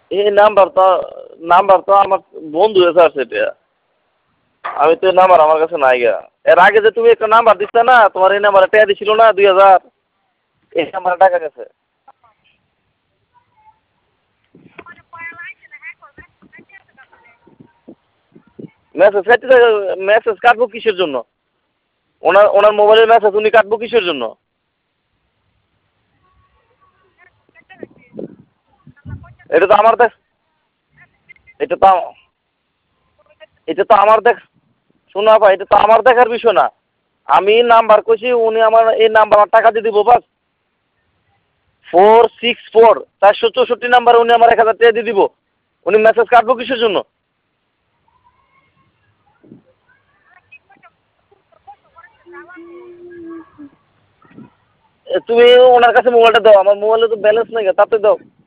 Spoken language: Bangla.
এই নাম্বার তো আমার বন্ধু এসে আছে এটা। আমি তো এই নাম্বার আমার কাছে নাই গা। এর আগে যে তুমি একটা নাম্বার দিচ্ছ না, তোমার এই নাম্বারে টাকা দিছিল না 2000, এই নাম্বারে টাকা গেছে। মেসেজ কাটবো কিসের জন্য? ওনার মোবাইলের মেসেজ উনি কাটবো কিসের জন্য? এটা তো আমার দেখ এটা তো এটা তো আমার দেখ শোনো ভাই, এটা তো আমার দেখার বিষয় না। আমি নাম্বার কইছি, উনি আমার এই নাম্বার টাকা দিয়ে দিব বাস। 464 নাম্বারে উনি আমার 1000 টাকা দিয়ে দিব। উনি মেসেজ কাটবো কিসের জন্য? তুমি ওনার কাছে মোবাইলটা দাও, আমার মোবাইলে তো ব্যালেন্স নাই, তাতে দাও।